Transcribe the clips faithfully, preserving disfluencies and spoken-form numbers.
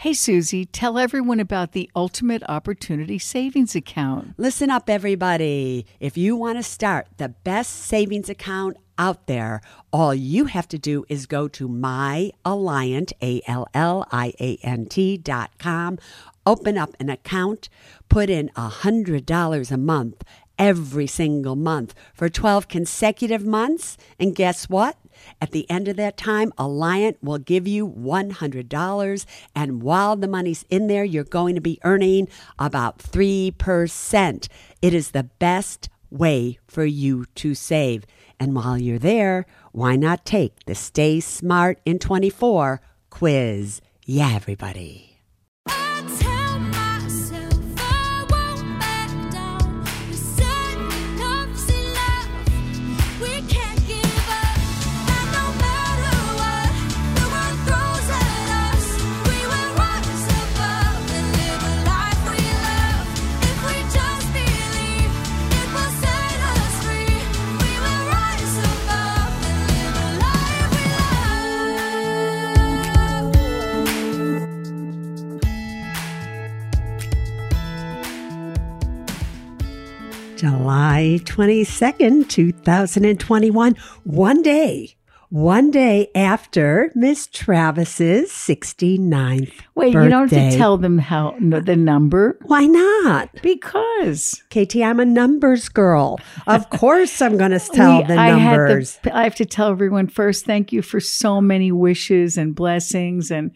Hey, Susie, tell everyone about the Ultimate Opportunity Savings Account. Listen up, everybody. If you want to start the best savings account out there, all you have to do is go to myalliant, A L L I A N T dot com, open up an account, put in one hundred dollars a month every single month for twelve consecutive months, and guess what? At the end of that time, Alliant will give you one hundred dollars, and while the money's in there, you're going to be earning about three percent. It is the best way for you to save. And while you're there, why not take the Stay Smart in twenty-four quiz? Yeah, everybody. July twenty-second, two thousand twenty-one, one day, one day after Miss Travis's sixty-ninth Wait, birthday. You don't have to tell them how no, the number. Why not? Because. Katie, I'm a numbers girl. Of course I'm going to tell we, the I numbers. Had the, I have to tell everyone first, thank you for so many wishes and blessings and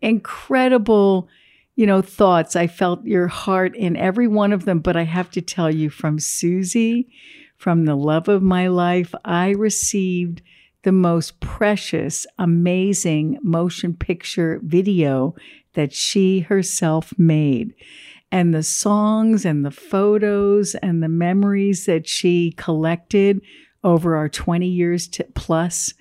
incredible you know, thoughts. I felt your heart in every one of them, but I have to tell you, from Susie, from the love of my life, I received the most precious, amazing motion picture video that she herself made. And the songs and the photos and the memories that she collected over our twenty years to plus.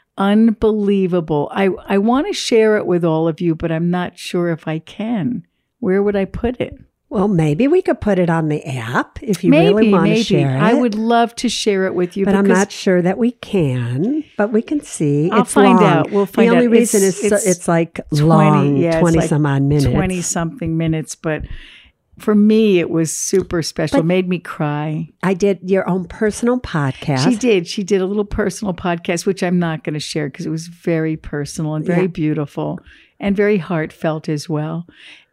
Unbelievable. I, I want to share it with all of you, but I'm not sure if I can. Where would I put it? Well, maybe we could put it on the app if you maybe, really want maybe. to share it. I would love to share it with you. But I'm not sure that we can, but we can see. I'll it's find long. out. We'll find out. The only out. reason it's, is it's, it's like twenty, long, yeah, twenty like some odd minutes. twenty-something minutes, but for me, it was super special. But it made me cry. I did your own personal podcast. She did. She did a little personal podcast, which I'm not going to share because it was very personal and very yeah. beautiful and very heartfelt as well.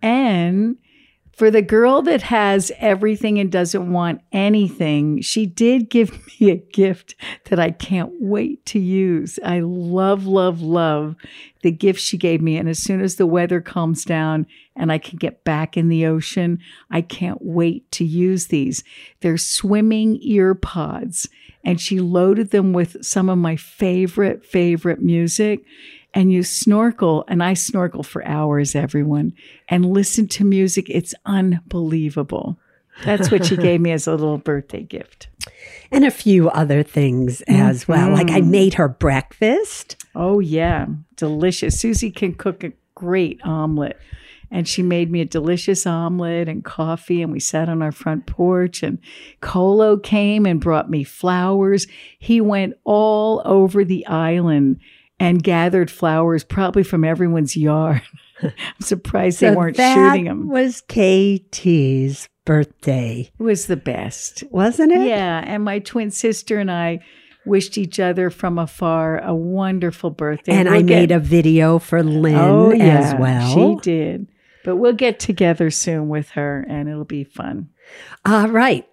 And for the girl that has everything and doesn't want anything, she did give me a gift that I can't wait to use. I love, love, love the gift she gave me. And as soon as the weather calms down and I can get back in the ocean, I can't wait to use these. They're swimming ear pods. And she loaded them with some of my favorite, favorite music. And you snorkel, and I snorkel for hours, everyone, and listen to music. It's unbelievable. That's what she gave me as a little birthday gift. And a few other things as mm-hmm. well. Like I made her breakfast. Oh, yeah. Delicious. Susie can cook a great omelet. And she made me a delicious omelet and coffee, and we sat on our front porch, and Colo came and brought me flowers. He went all over the island and gathered flowers, probably from everyone's yard. I'm surprised so they weren't shooting them. That was K T's birthday. It was the best. Wasn't it? Yeah, and my twin sister and I wished each other from afar a wonderful birthday. And we'll I get, made a video for Lynn oh, yeah, as well. She did. But we'll get together soon with her, and it'll be fun. All right.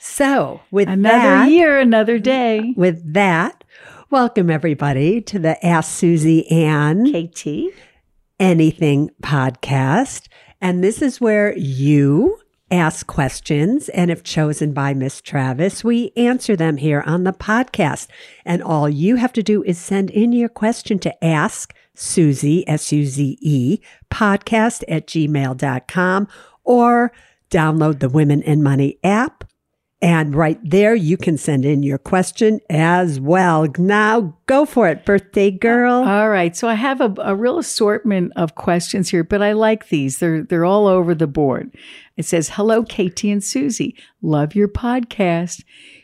So with another that, year, another day. With that, welcome everybody to the Ask Susie Ann K T Anything podcast. And this is where you ask questions. And if chosen by Miss Travis, we answer them here on the podcast. And all you have to do is send in your question to Ask Susie, S U Z E, podcast at gmail dot com, or download the Women and Money app. And right there, you can send in your question as well. Now, go for it, birthday girl. All right. So I have a, a real assortment of questions here, but I like these. They're they're all over the board. It says, hello, Katie and Susie. Love your podcast.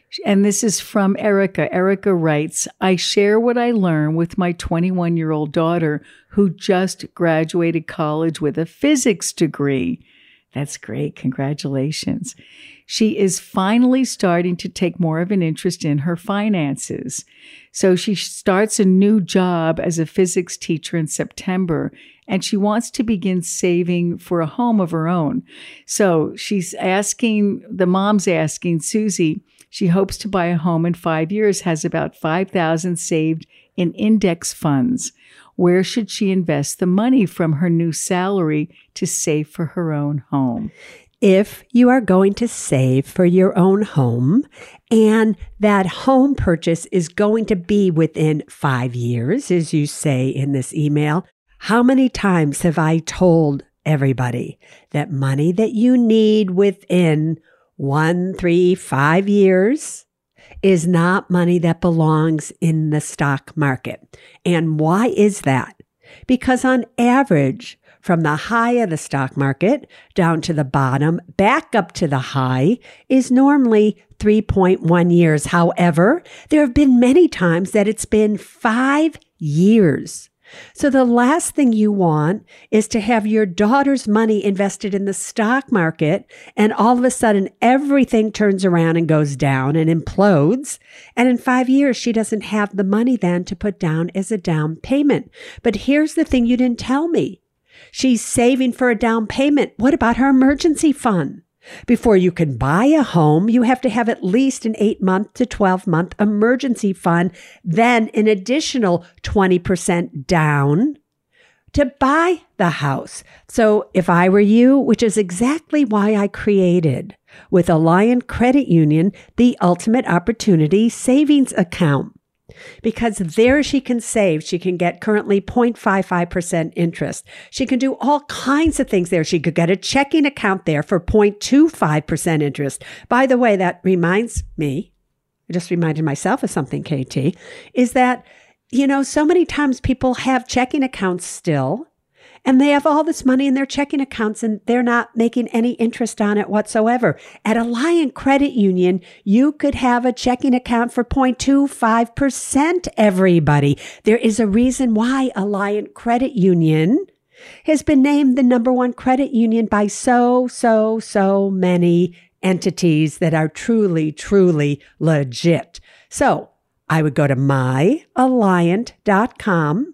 And this is from Erica. Erica writes, I share what I learned with my twenty-one-year-old daughter who just graduated college with a physics degree. That's great. Congratulations. She is finally starting to take more of an interest in her finances. So she starts a new job as a physics teacher in September, and she wants to begin saving for a home of her own. So she's asking, the mom's asking Susie, she hopes to buy a home in five years, has about five thousand dollars saved in index funds. Where should she invest the money from her new salary to save for her own home? If you are going to save for your own home and that home purchase is going to be within five years, as you say in this email, how many times have I told everybody that money that you need within one, three, five years is not money that belongs in the stock market? And why is that? Because on average, from the high of the stock market down to the bottom, back up to the high, is normally three point one years. However, there have been many times that it's been five years. So the last thing you want is to have your daughter's money invested in the stock market, and all of a sudden everything turns around and goes down and implodes. And in five years, she doesn't have the money then to put down as a down payment. But here's the thing you didn't tell me. She's saving for a down payment. What about her emergency fund? Before you can buy a home, you have to have at least an eight-month to twelve-month emergency fund, then an additional twenty percent down to buy the house. So if I were you, which is exactly why I created with Alliant Credit Union, the Ultimate Opportunity Savings Account. Because there she can save. She can get currently zero point five five percent interest. She can do all kinds of things there. She could get a checking account there for zero point two five percent interest. By the way, that reminds me, I just reminded myself of something, K T, is that, you know, so many times people have checking accounts still, and they have all this money in their checking accounts and they're not making any interest on it whatsoever. At Alliant Credit Union, you could have a checking account for zero point two five percent, everybody. There is a reason why Alliant Credit Union has been named the number one credit union by so, so, so many entities that are truly, truly legit. So I would go to my alliant dot com.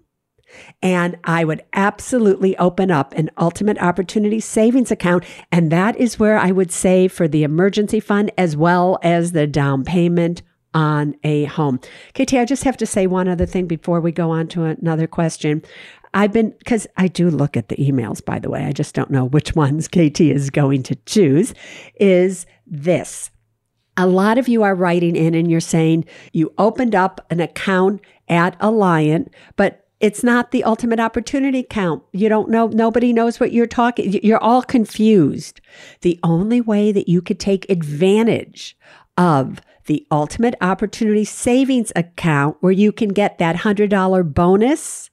And I would absolutely open up an Ultimate Opportunity Savings Account. And that is where I would save for the emergency fund as well as the down payment on a home. K T, I just have to say one other thing before we go on to another question. I've been, because I do look at the emails, by the way, I just don't know which ones K T is going to choose, is this. A lot of you are writing in and you're saying you opened up an account at Alliant, but it's not the Ultimate Opportunity Account. You don't know, nobody knows what you're talking. You're all confused. The only way that you could take advantage of the Ultimate Opportunity Savings Account where you can get that one hundred dollars bonus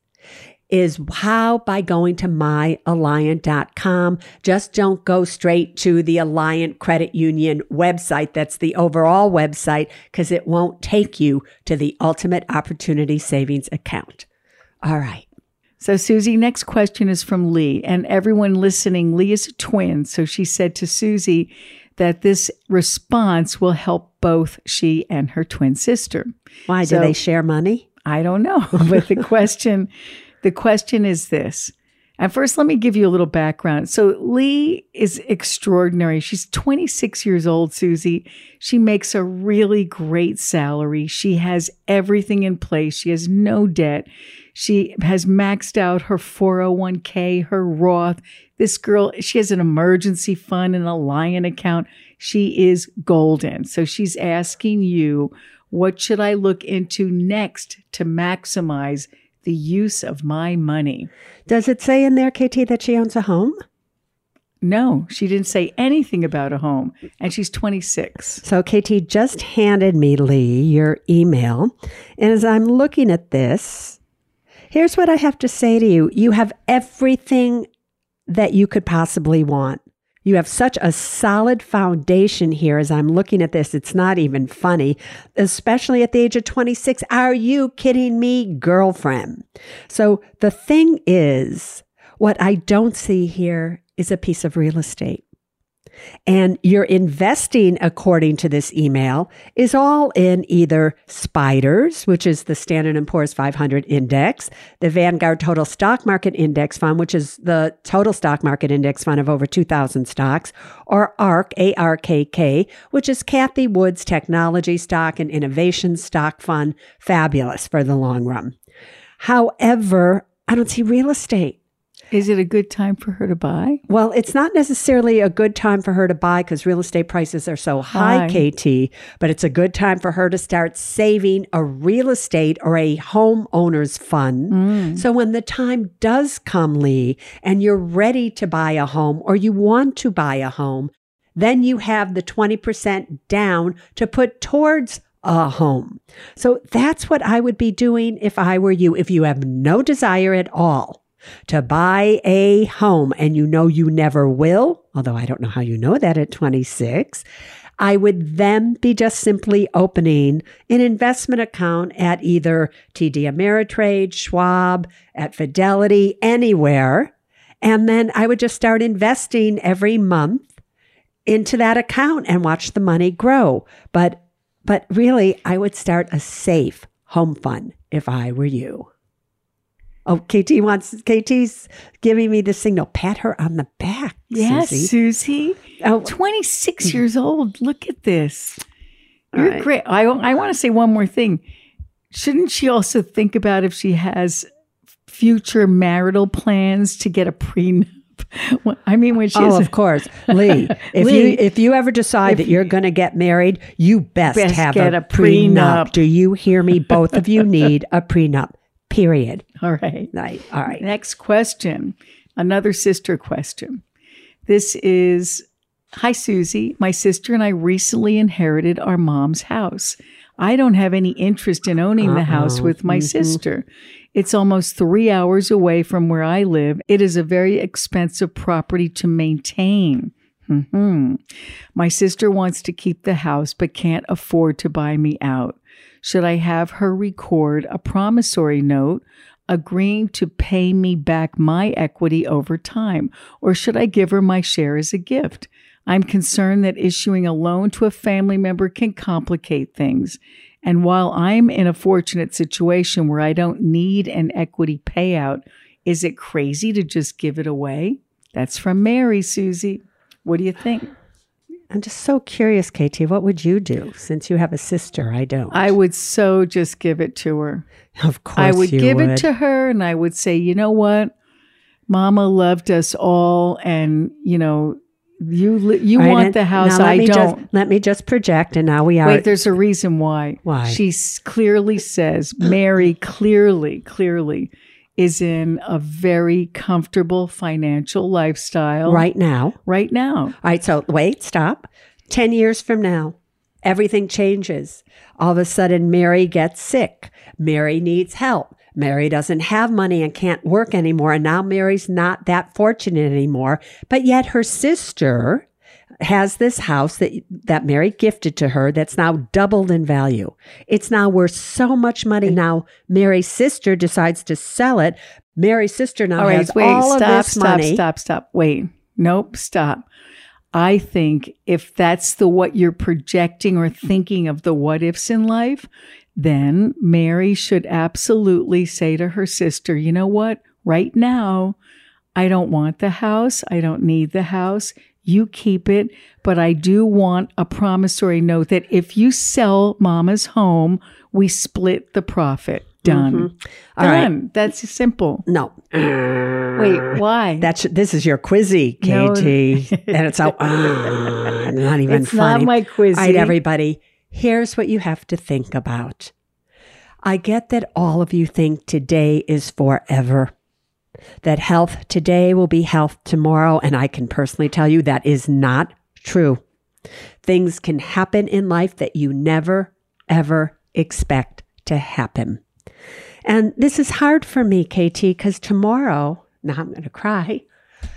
is how? By going to my alliant dot com. Just don't go straight to the Alliant Credit Union website. That's the overall website, because it won't take you to the Ultimate Opportunity Savings Account. All right. So, Susie, next question is from Lee. And everyone listening, Lee is a twin. So she said to Susie that this response will help both she and her twin sister. Why? So, do they share money? I don't know. But the question, the question is this. And first, let me give you a little background. So Lee is extraordinary. She's twenty-six years old, Susie. She makes a really great salary. She has everything in place. She has no debt. She has maxed out her four oh one k, her Roth. This girl, she has an emergency fund and a Alliant account. She is golden. So she's asking you, what should I look into next to maximize the use of my money? Does it say in there, K T, that she owns a home? No, she didn't say anything about a home, and she's twenty-six. So K T just handed me, Lee, your email. And as I'm looking at this, here's what I have to say to you. You have everything that you could possibly want. You have such a solid foundation here. As I'm looking at this, it's not even funny, especially at the age of twenty-six. Are you kidding me, girlfriend? So the thing is, what I don't see here is a piece of real estate. And your investing, according to this email, is all in either SPDRs, which is the Standard and Poor's five hundred index, the Vanguard Total Stock Market Index Fund, which is the total stock market index fund of over two thousand stocks, or ARK, A R K K, which is Kathy Wood's Technology Stock and Innovation Stock Fund, fabulous for the long run. However, I don't see real estate. Is it a good time for her to buy? Well, it's not necessarily a good time for her to buy because real estate prices are so high, High. K T, but it's a good time for her to start saving a real estate or a homeowner's fund. Mm. So when the time does come, Lee, and you're ready to buy a home or you want to buy a home, then you have the twenty percent down to put towards a home. So that's what I would be doing if I were you. If you have no desire at all to buy a home and you know you never will, although I don't know how you know that at twenty-six, I would then be just simply opening an investment account at either T D Ameritrade, Schwab, at Fidelity, anywhere. And then I would just start investing every month into that account and watch the money grow. But, but really, I would start a safe home fund if I were you. Oh, K T wants, K T's giving me the signal. Pat her on the back, Yes, Susie. Susie. Oh, twenty-six years old. Look at this. All You're right. great. I, I want to say one more thing. Shouldn't she also think about if she has future marital plans to get a prenup? Well, I mean, when she's Oh, of course, Lee. If Lee, you if you ever decide that you're going to get married, you best, Best have get a, a prenup. prenup. Do you hear me? Both of you need a prenup. Period. all right. Right. All right. Next question. Another sister question. This is, hi, Susie. My sister and I recently inherited our mom's house. I don't have any interest in owning the house Uh-oh. with my Mhm. sister. It's almost three hours away from where I live. It is a very expensive property to maintain. Hmm. My sister wants to keep the house but can't afford to buy me out. Should I have her record a promissory note agreeing to pay me back my equity over time, or should I give her my share as a gift? I'm concerned that issuing a loan to a family member can complicate things. And while I'm in a fortunate situation where I don't need an equity payout, is it crazy to just give it away? That's from Mary, Susie. What do you think? I'm just so curious, K T. What would you do since you have a sister? I don't. I would so just give it to her. Of course, I would you give would. it to her and I would say, you know what? Mama loved us all. And, you know, you li- you All right, want and the house. now let I me don't. Just, let me just project, and now we are. Wait, there's a reason why. Why? She s- clearly says, Mary clearly, clearly is in a very comfortable financial lifestyle right now. right now. All right, so wait, stop. Ten years from now, everything changes. All of a sudden, Mary gets sick. Mary needs help. Mary doesn't have money and can't work anymore. And now Mary's not that fortunate anymore. But yet her sister has this house that, that Mary gifted to her that's now doubled in value. It's now worth so much money. Now Mary's sister decides to sell it. Mary's sister now All right, has wait, all stop, of this stop, money. stop, stop. Wait, nope, stop. I think if that's the what you're projecting or thinking of the what ifs in life, then Mary should absolutely say to her sister, you know what? Right now, I don't want the house. I don't need the house. You keep it. But I do want a promissory note that if you sell Mama's home, we split the profit. Done. Mhm. All right. Done. That's simple. No. Wait, why? That's this is your quizzy, No. K T, and it's so uh, not even It's funny. not my quizzy. All right, everybody. Here's what you have to think about. I get that all of you think today is forever. That health today will be health tomorrow, and I can personally tell you that is not true. Things can happen in life that you never, ever expect to happen. And this is hard for me, K T, because tomorrow, now I'm going to cry,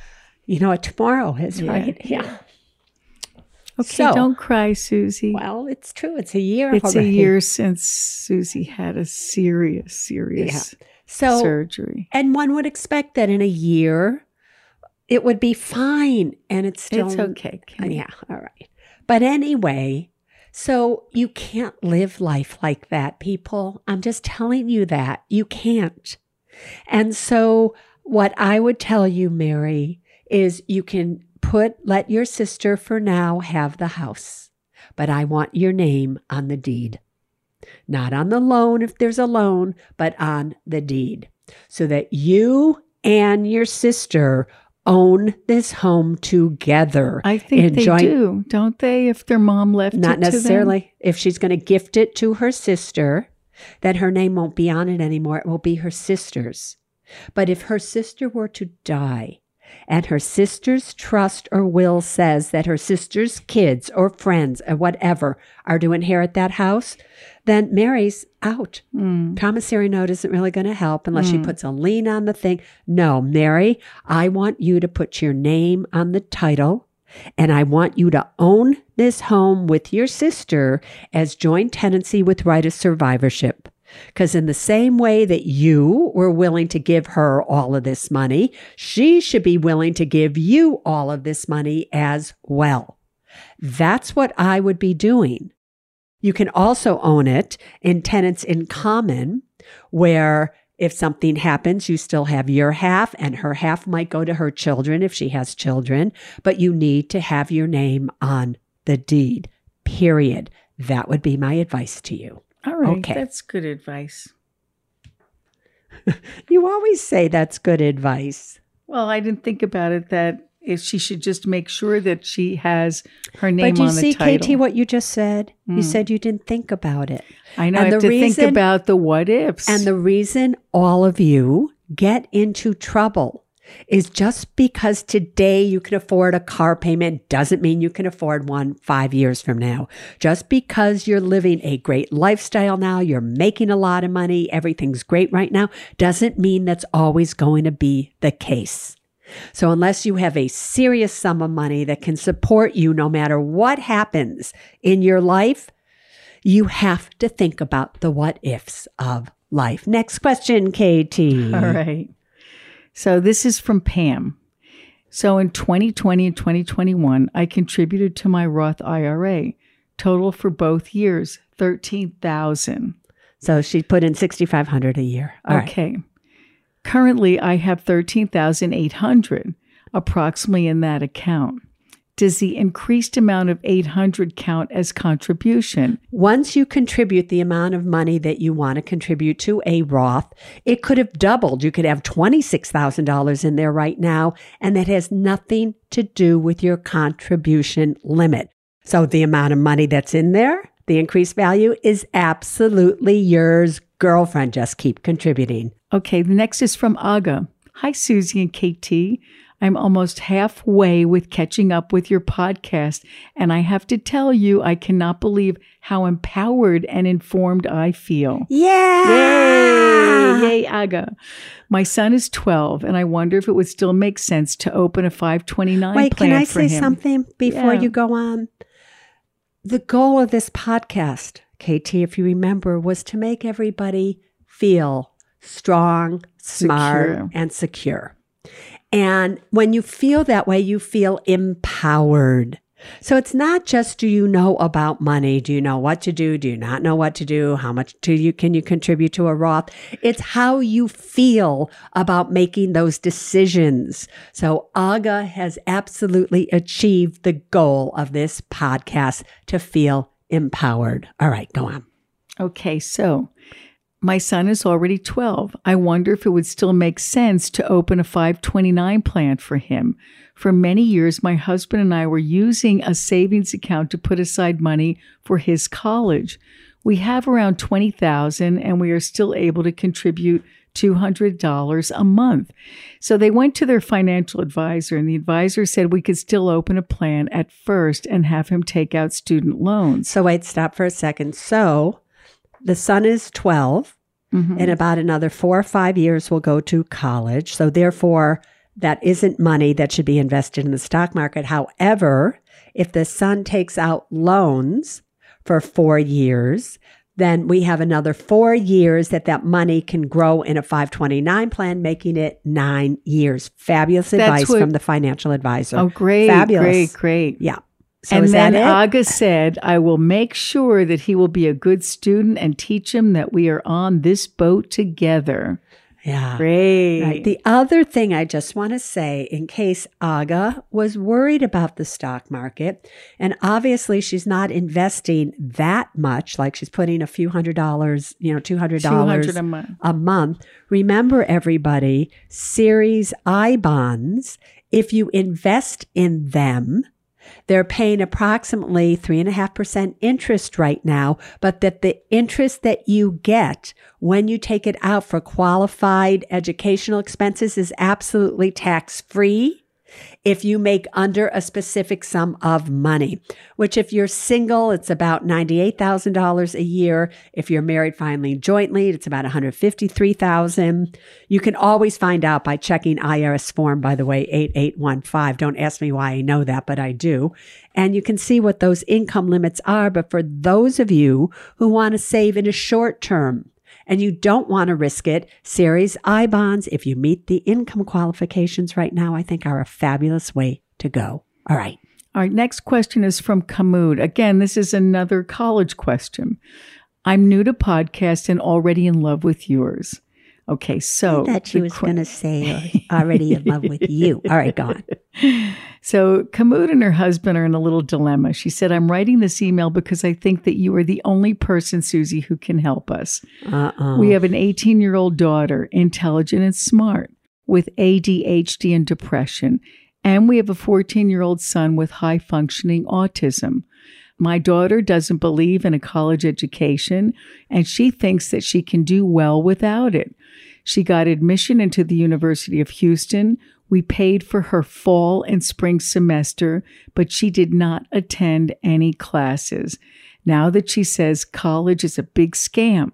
You know what tomorrow is, Yeah. right? Yeah. Okay, So- don't cry, Susie. Well, it's true. It's a year it's already. a year since Susie had a serious, serious So, surgery. and one would expect that in a year, it would be fine. And it's still. It's okay. Kenny. Yeah. All right. But anyway, so you can't live life like that, people. I'm just telling you that. You can't. And so what I would tell you, Mary, is you can put, let your sister for now have the house, but I want your name on the deed. Not on the loan if there's a loan, but on the deed, so that you and your sister own this home together. I think in they joint- do, don't they? If their mom left Not it to them? necessarily. If she's going to gift it to her sister, then her name won't be on it anymore. It will be her sister's. But if her sister were to die, and her sister's trust or will says that her sister's kids or friends or whatever are to inherit that house, then Mary's out. Mm. Promissory note isn't really going to help unless she Mm. puts a lien on the thing. No, Mary, I want you to put your name on the title, and I want you to own this home with your sister as joint tenancy with right of survivorship. Because in the same way that you were willing to give her all of this money, she should be willing to give you all of this money as well. That's what I would be doing. You can also own it in tenants in common, where if something happens, you still have your half, and her half might go to her children if she has children, but you need to have your name on the deed, period. That would be my advice to you. All right, Okay. that's good advice. You always say that's good advice. Well, I didn't think about it that if she should just make sure that she has her name But you on the see, title. Katie, what you just said? You Mm. said you didn't think about it. I know. and I have the to reason- think about the what ifs. And the reason all of you get into trouble is just because today you can afford a car payment doesn't mean you can afford one five years from now. Just because you're living a great lifestyle now, you're making a lot of money, everything's great right now, doesn't mean that's always going to be the case. So unless you have a serious sum of money that can support you no matter what happens in your life, you have to think about the what ifs of life. Next question, Katie. All right. So this is from Pam. So in twenty twenty and twenty twenty-one, I contributed to my Roth I R A. Total for both years, thirteen thousand dollars. So she put in sixty-five hundred dollars a year. All right. Okay. Currently, I have thirteen thousand eight hundred dollars approximately in that account. Does the increased amount of eight hundred dollars count as contribution? Once you contribute the amount of money that you want to contribute to a Roth, it could have doubled. You could have twenty-six thousand dollars in there right now, and that has nothing to do with your contribution limit. So the amount of money that's in there, the increased value, is absolutely yours, girlfriend. Just keep contributing. Okay, the next is from Aga. Hi, Susie and K T. I'm almost halfway with catching up with your podcast, and I have to tell you, I cannot believe how empowered and informed I feel. Yeah! Yay! Yay, Aga. My son is twelve, and I wonder if it would still make sense to open a five twenty-nine Wait, plan can I for say him. something before Yeah. you go on? The goal of this podcast, K T, if you remember, was to make everybody feel strong, smart, Secure. and secure. And when you feel that way, you feel empowered. So it's not just, do you know about money? Do you know what to do? Do you not know what to do? How much do you, can you contribute to a Roth? It's how you feel about making those decisions. So Aga has absolutely achieved the goal of this podcast, to feel empowered. All right, go on. Okay, so my son is already twelve. I wonder if it would still make sense to open a five twenty-nine plan for him. For many years, my husband and I were using a savings account to put aside money for his college. We have around twenty thousand dollars, and we are still able to contribute two hundred dollars a month. So they went to their financial advisor, and the advisor said we could still open a plan at first and have him take out student loans. So wait, stop for a second. So the son is twelve. Mhm. In about another four or five years, will go to college. So therefore, that isn't money that should be invested in the stock market. However, if the son takes out loans for four years, then we have another four years that that money can grow in a five twenty-nine plan, making it nine years. Fabulous That's advice what, from the financial advisor. Oh, great, Fabulous. great, great. Yeah. So and is then that it? Aga said, I will make sure that he will be a good student and teach him that we are on this boat together. Yeah. Great. Right. The other thing I just want to say, in case Aga was worried about the stock market, and obviously she's not investing that much, like she's putting a few hundred dollars, you know, two hundred dollars two hundred dollars a month. a month. Remember, everybody, Series I bonds, if you invest in them, they're paying approximately three and a half percent interest right now, but that the interest that you get when you take it out for qualified educational expenses is absolutely tax free if you make under a specific sum of money, which if you're single, it's about ninety-eight thousand dollars a year. If you're married filing jointly, it's about one hundred fifty-three thousand dollars. You can always find out by checking I R S form, by the way, eight eight one five. Don't ask me why I know that, but I do. And you can see what those income limits are. But for those of you who want to save in a short term, and you don't want to risk it, Series I bonds, if you meet the income qualifications right now, I think are a fabulous way to go. All right. All right. Next question is from Kamud. Again, this is another college question. I'm new to podcast and already in love with yours. Okay, so. I thought she was qu- going to say already in love with you. All right, go on. So Kamud and her husband are in a little dilemma. She said, I'm writing this email because I think that you are the only person, Susie, who can help us. Uh-uh. We have an eighteen-year-old daughter, intelligent and smart, with A D H D and depression. And we have a fourteen-year-old son with high-functioning autism. My daughter doesn't believe in a college education, and she thinks that she can do well without it. She got admission into the University of Houston. We paid for her fall and spring semester, but she did not attend any classes. Now that she says college is a big scam,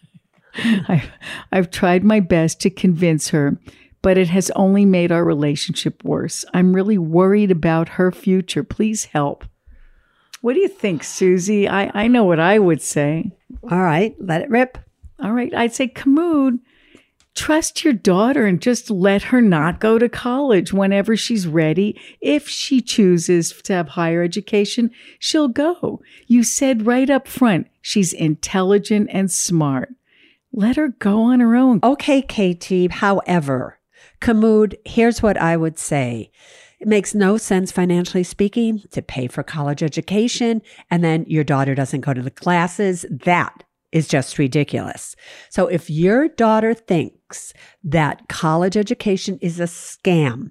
I've, I've tried my best to convince her, but it has only made our relationship worse. I'm really worried about her future. Please help. What do you think, Susie? I, I know what I would say. All right, let it rip. All right, I'd say, Kamud, trust your daughter and just let her not go to college whenever she's ready. If she chooses to have higher education, she'll go. You said right up front, she's intelligent and smart. Let her go on her own. Okay, Katie. However, Kamud, here's what I would say. It makes no sense financially speaking to pay for college education and then your daughter doesn't go to the classes. That is just ridiculous. So if your daughter thinks that college education is a scam,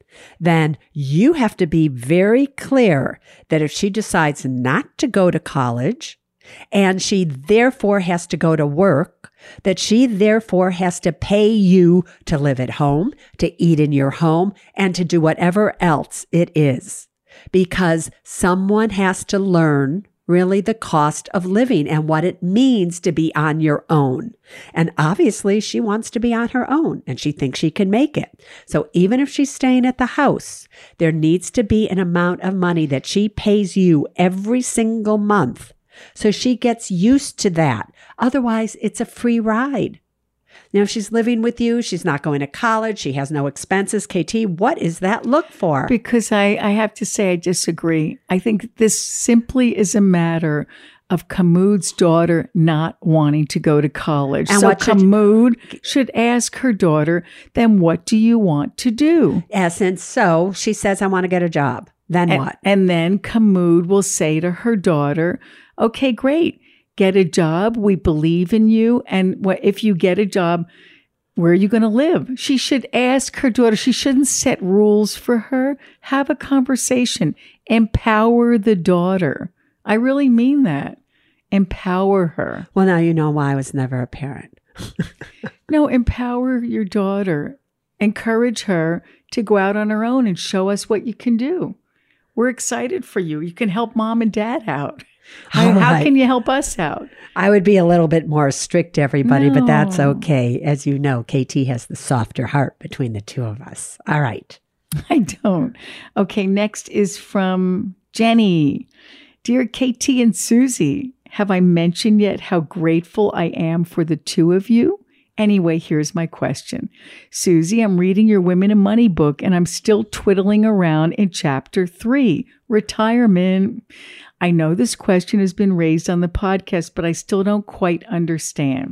then you have to be very clear that if she decides not to go to college and she therefore has to go to work, that she therefore has to pay you to live at home, to eat in your home, and to do whatever else it is. Because someone has to learn really the cost of living and what it means to be on your own. And obviously she wants to be on her own and she thinks she can make it. So even if she's staying at the house, there needs to be an amount of money that she pays you every single month. So she gets used to that. Otherwise, it's a free ride. Now, if she's living with you, she's not going to college, she has no expenses. K T, what is that look for? Because I, I have to say I disagree. I think this simply is a matter of Kamud's daughter not wanting to go to college. And so what should, Kamud should ask her daughter, then what do you want to do? Yes, and so she says, I want to get a job. Then and, what? And then Kamud will say to her daughter, okay, great. Get a job. We believe in you. And if you get a job, where are you going to live? She should ask her daughter. She shouldn't set rules for her. Have a conversation. Empower the daughter. I really mean that. Empower her. Well, now you know why I was never a parent. No, empower your daughter. Encourage her to go out on her own and show us what you can do. We're excited for you. You can help mom and dad out. How, All how right. can you help us out? I would be a little bit more strict, everybody, but that's No. okay. As you know, K T has the softer heart between the two of us. All right. I don't. Okay, next is from Jenny. Dear K T and Susie, have I mentioned yet how grateful I am for the two of you? Anyway, here's my question. Susie, I'm reading your Women in Money book and I'm still twiddling around in chapter three, retirement. I know this question has been raised on the podcast, but I still don't quite understand.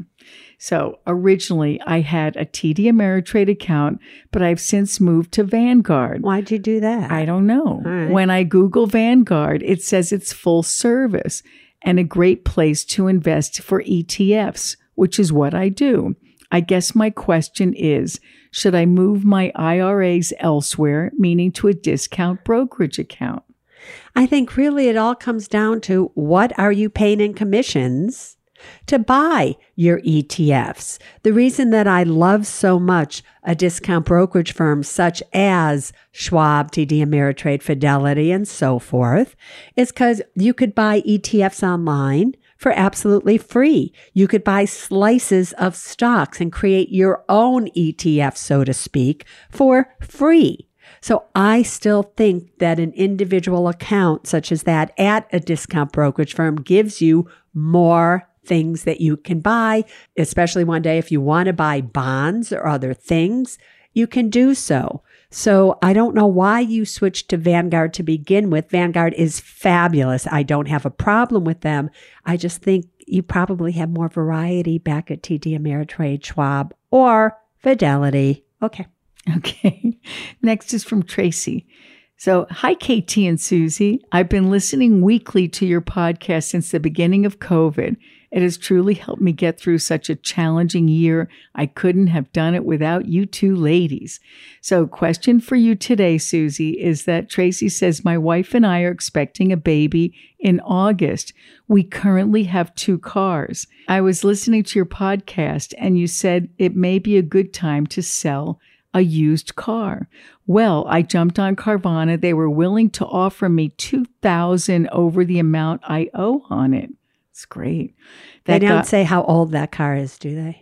So originally I had a T D Ameritrade account, but I've since moved to Vanguard. Why'd you do that? I don't know. right. When I Google Vanguard, it says it's full service and a great place to invest for E T Fs, which is what I do. I guess my question is, should I move my I R As elsewhere, meaning to a discount brokerage account? I think really it all comes down to what are you paying in commissions to buy your E T Fs. The reason that I love so much a discount brokerage firm such as Schwab, T D Ameritrade, Fidelity, and so forth is because you could buy E T Fs online for absolutely free. You could buy slices of stocks and create your own E T F, so to speak, for free. So I still think that an individual account such as that at a discount brokerage firm gives you more things that you can buy, especially one day if you want to buy bonds or other things, you can do so. So I don't know why you switched to Vanguard to begin with. Vanguard is fabulous. I don't have a problem with them. I just think you probably have more variety back at T D Ameritrade, Schwab, or Fidelity. Okay. Okay. Next is from Tracy. So, hi, K T and Susie. I've been listening weekly to your podcast since the beginning of COVID. It has truly helped me get through such a challenging year. I couldn't have done it without you two ladies. So, question for you today, Susie, is that Tracy says my wife and I are expecting a baby in August. We currently have two cars. I was listening to your podcast and you said it may be a good time to sell a used car. Well, I jumped on Carvana. They were willing to offer me two thousand dollars over the amount I owe on it. It's great. They That don't got- say how old that car is, do they?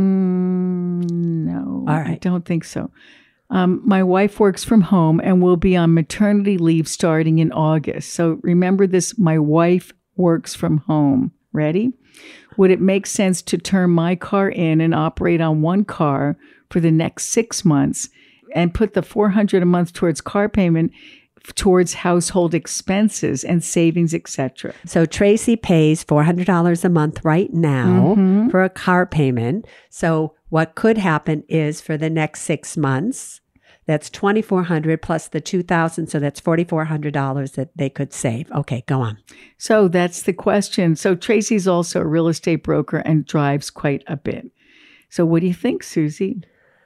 Mm, no, All I right. don't think so. Um, my wife works from home and will be on maternity leave starting in August. So remember this, my wife works from home. Ready? Would it make sense to turn my car in and operate on one car for the next six months and put the four hundred dollars a month towards car payment, towards household expenses and savings, et cetera? So Tracy pays four hundred dollars a month right now Mhm. for a car payment. So what could happen is for the next six months, that's twenty-four hundred dollars plus the two thousand dollars. So that's forty-four hundred dollars that they could save. Okay, go on. So that's the question. So Tracy's also a real estate broker and drives quite a bit. So what do you think, Susie?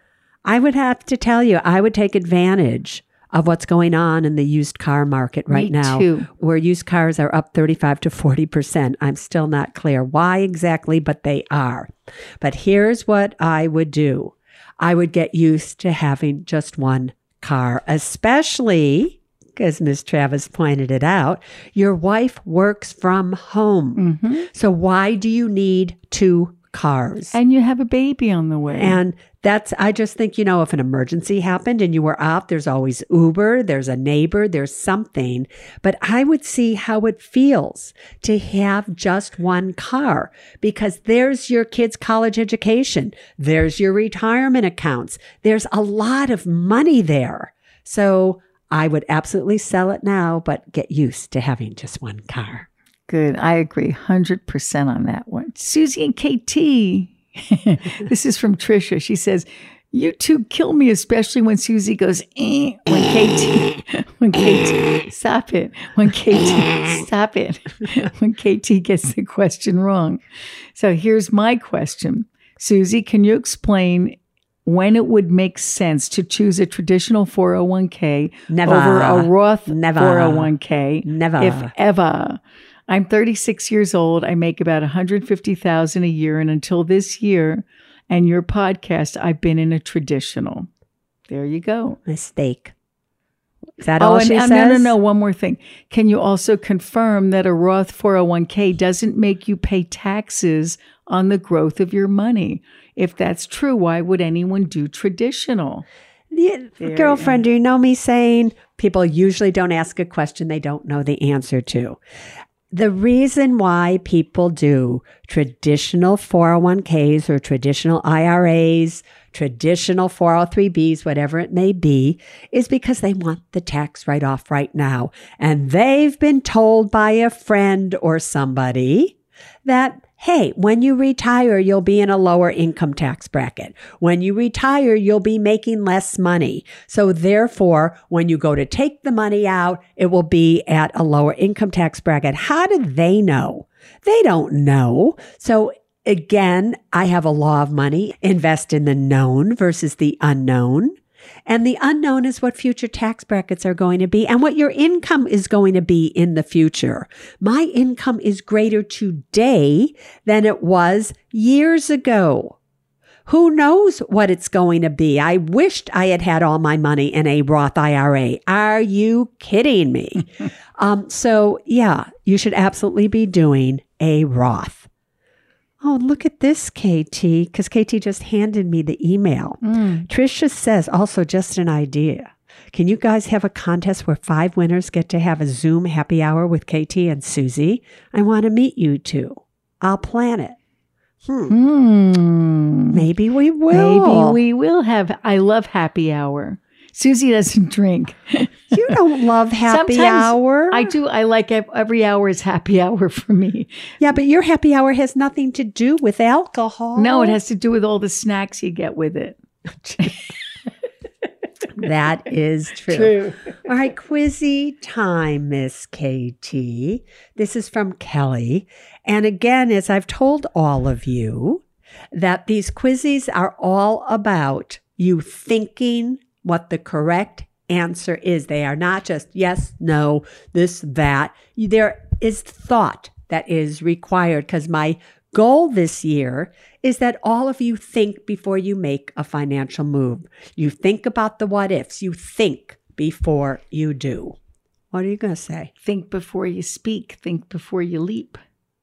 I would have to tell you, I would take advantage of what's going on in the used car market right Me now, too. where used cars are up thirty-five to forty percent. I'm still not clear why exactly, but they are. But here's what I would do. I would get used to having just one car, especially because Miz Travis pointed it out, your wife works from home. Mm-hmm. So why do you need two cars? And you have a baby on the way. And that's, I just think, you know, if an emergency happened and you were out, there's always Uber, there's a neighbor, there's something. But I would see how it feels to have just one car, because there's your kid's college education. There's your retirement accounts. There's a lot of money there. So I would absolutely sell it now, but get used to having just one car. Good. I agree one hundred percent on that one. Susie and K T. This is from Trisha. She says, you two kill me, especially when Susie goes, eh, when K T, when K T, stop it. When K T, stop it. When K T gets the question wrong. So here's my question. Susie, can you explain when it would make sense to choose a traditional four oh one k Never. over a Roth Never. four oh one k? Never. If ever. I'm thirty-six years old. I make about one hundred fifty thousand dollars a year. And until this year and your podcast, I've been in a traditional. There you go. Mistake. Is that oh, all and, she uh, says? No, no, no. One more thing. Can you also confirm that a Roth four oh one k doesn't make you pay taxes on the growth of your money? If that's true, why would anyone do traditional? Yeah, There, girlfriend, yeah. do you know me saying people usually don't ask a question they don't know the answer to? The reason why people do traditional four oh one k's or traditional I R A's, traditional four oh three b's, whatever it may be, is because they want the tax write-off right now. And they've been told by a friend or somebody that, hey, when you retire, you'll be in a lower income tax bracket. When you retire, you'll be making less money. So therefore, when you go to take the money out, it will be at a lower income tax bracket. How do they know? They don't know. So again, I have a law of money. Invest in the known versus the unknown. And the unknown is what future tax brackets are going to be and what your income is going to be in the future. My income is greater today than it was years ago. Who knows what it's going to be? I wished I had had all my money in a Roth I R A. Are you kidding me? um, so yeah, you should absolutely be doing a Roth. Oh, look at this, K T, because K T just handed me the email. Mm. Tricia says, also just an idea. Can you guys have a contest where five winners get to have a Zoom happy hour with K T and Susie? I want to meet you two. I'll plan it. Hmm. Hmm. Maybe we will. Maybe we will have, I love happy hour. Susie doesn't drink. You don't love happy Sometimes hour? I do. I like ev- every hour is happy hour for me. Yeah, but your happy hour has nothing to do with alcohol. No, it has to do with all the snacks you get with it. That is true. True. All right, quizzy time, Miss K T. This is from Kelly. And again, as I've told all of you, that these quizzies are all about you thinking what the correct answer is. They are not just yes, no, this, that. There is thought that is required because my goal this year is that all of you think before you make a financial move. You think about the what ifs. You think before you do. What are you going to say? Think before you speak. Think before you leap.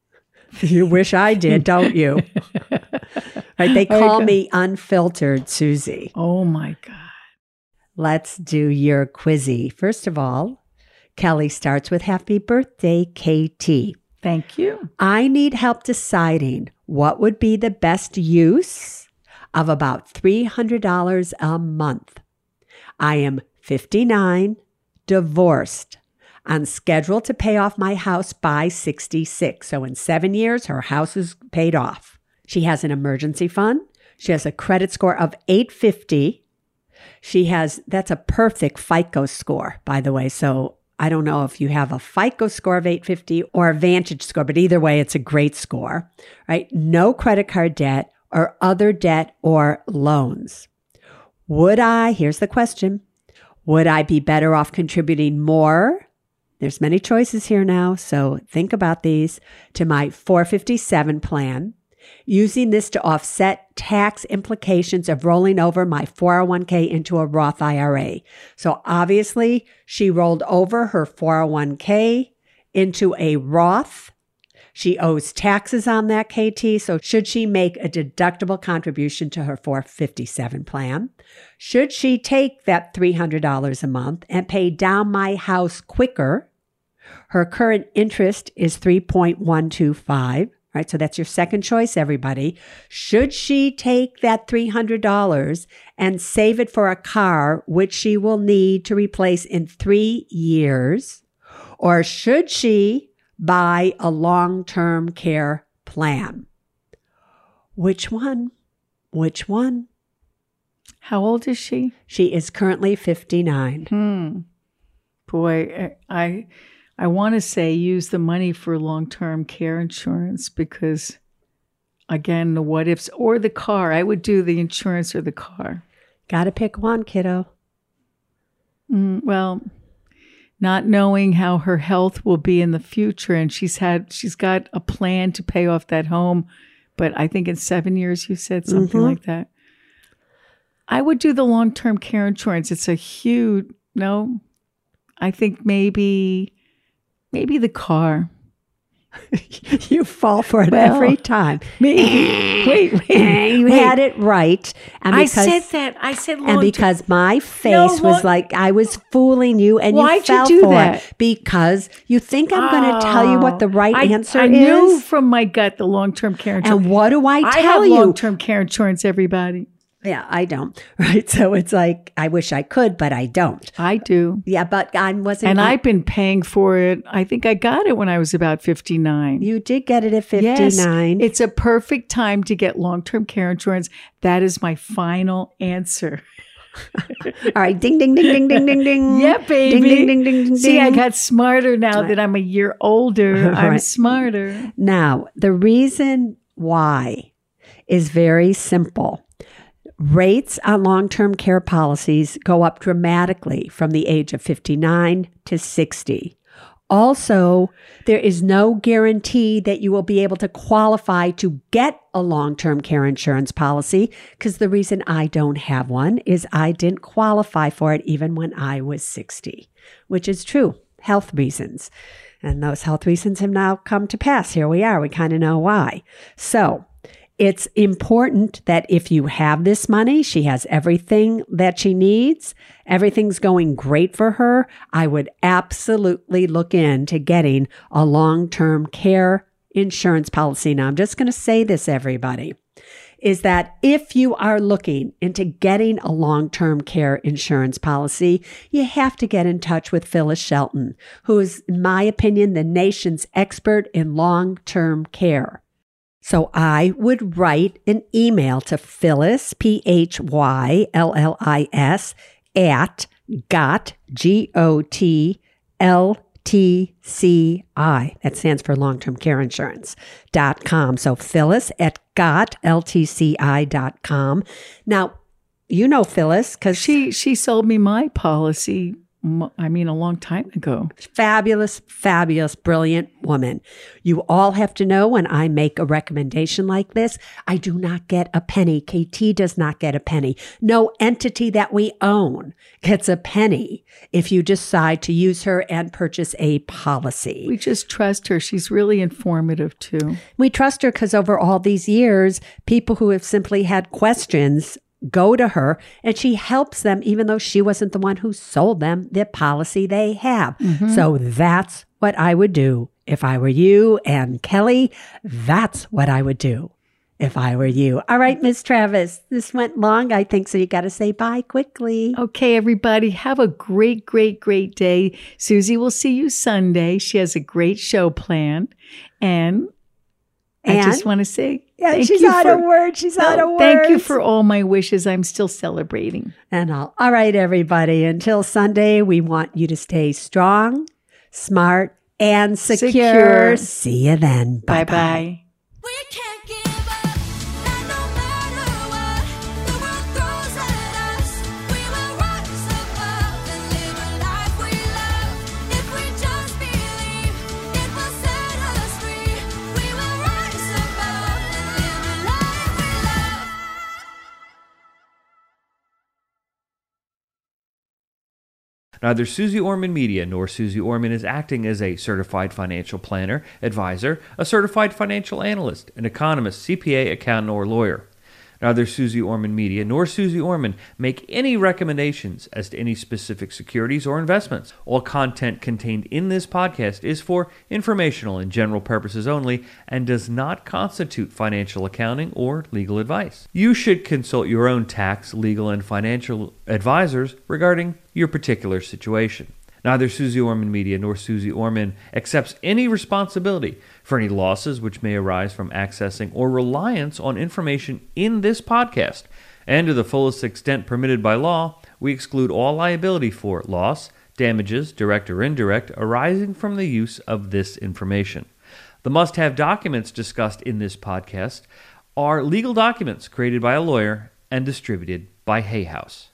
You wish I did, don't you? Right, they call me unfiltered Susie. Oh my God. Let's do your quizzy. First of all, Kelly starts with happy birthday, K T. Thank you. I need help deciding what would be the best use of about three hundred dollars a month. I am fifty-nine, divorced, on schedule to pay off my house by sixty-six. So in seven years, her house is paid off. She has an emergency fund. She has a credit score of eight fifty. She has, that's a perfect FICO score, by the way. So I don't know if you have a FICO score of eight fifty or a Vantage score, but either way, it's a great score, right? No credit card debt or other debt or loans. Would I, here's the question, would I be better off contributing more? There's many choices here now, so think about these, to my four fifty-seven plan, using this to offset tax implications of rolling over my four oh one k into a Roth I R A. So obviously, she rolled over her four oh one k into a Roth. She owes taxes on that, K T, so should she make a deductible contribution to her four fifty-seven plan? Should she take that three hundred dollars a month and pay down my house quicker? Her current interest is three point one two five. Right, so that's your second choice, everybody. Should she take that three hundred dollars and save it for a car, which she will need to replace in three years? Or should she buy a long-term care plan? Which one? Which one? How old is she? She is currently fifty-nine. Hmm. Boy, I... I want to say use the money for long-term care insurance because, again, the what ifs or the car. I would do the insurance or the car. Got to pick one, kiddo. Mm, well, not knowing how her health will be in the future, and she's had she's got a plan to pay off that home, but I think in seven years you said something mm-hmm. like that. I would do the long-term care insurance. It's a huge no. I think maybe, maybe the car. You fall for it Well, every time. Maybe. wait, wait. You wait. had it right. And I because, said that. I said long And because my face No, was look- like I was fooling you, and Why'd you you fell do for that? it because you think I'm going to tell you what the right I, answer I is. knew from my gut the long-term care insurance. And what do I I tell have you? long-term care insurance, everybody. Yeah, I don't. Right. So it's like, I wish I could, but I don't. I do. Yeah, but I wasn't. And I, I've been paying for it. I think I got it when I was about fifty-nine. You did get it at Yes, fifty-nine. it's a perfect time to get long-term care insurance. That is my final answer. All right. Ding, ding, ding, ding, ding, ding, ding. Yeah, baby. Ding, ding, ding, ding, ding. See, I ding. got smarter now that I'm a year older. I'm Right. smarter. Now, the reason why is very simple. Rates on long-term care policies go up dramatically from the age of fifty-nine to sixty. Also, there is no guarantee that you will be able to qualify to get a long-term care insurance policy, because the reason I don't have one is I didn't qualify for it even when I was sixty, which is true, health reasons. And those health reasons have now come to pass. Here we are. We kind of know why. So it's important that if you have this money, she has everything that she needs, everything's going great for her, I would absolutely look into getting a long-term care insurance policy. Now, I'm just going to say this, everybody, is that if you are looking into getting a long-term care insurance policy, you have to get in touch with Phyllis Shelton, who is, in my opinion, the nation's expert in long-term care. So I would write an email to Phyllis, P H Y L L I S, at got, G O T L T C I. That stands for long-term care insurance, dot com. So Phyllis at got, L T C I dot com. Now, you know Phyllis because She she sold me my policy, m- I mean, a long time ago. fabulous, fabulous, brilliant woman. You all have to know when I make a recommendation like this, I do not get a penny. K T does not get a penny. No entity that we own gets a penny if you decide to use her and purchase a policy. We just trust her. She's really informative too. We trust her because over all these years, people who have simply had questions go to her and she helps them, even though she wasn't the one who sold them the policy they have. Mm-hmm. So that's what I would do if I were you. And Kelly, that's what I would do if I were you. All right, Miss Travis, this went long, I think, so you got to say bye quickly. Okay, everybody, have a great, great, great day. Susie will see you Sunday. She has a great show planned. And, I And? just want to say, Yeah, thank she's you out for, of words. She's out of No, words. Thank you for all my wishes. I'm still celebrating. And all. All right, everybody. Until Sunday, we want you to stay strong, smart, and secure. Secure. See you then. Bye-bye. Bye-bye. We can't give up, not no matter what the world throws at us. We will rise above and live a life we love. If we just believe, it will set us free. We will rise above and live a life we love. Neither Susie Orman Media nor Susie Orman is acting as a certified financial planner, advisor, a certified financial analyst, an economist, C P A, accountant, or lawyer. Neither Susie Orman Media nor Susie Orman make any recommendations as to any specific securities or investments. All content contained in this podcast is for informational and general purposes only and does not constitute financial accounting or legal advice. You should consult your own tax, legal, and financial advisors regarding your particular situation. Neither Susie Orman Media nor Susie Orman accepts any responsibility for any losses which may arise from accessing or reliance on information in this podcast. And to the fullest extent permitted by law, we exclude all liability for loss, damages, direct or indirect, arising from the use of this information. The must-have documents discussed in this podcast are legal documents created by a lawyer and distributed by Hay House.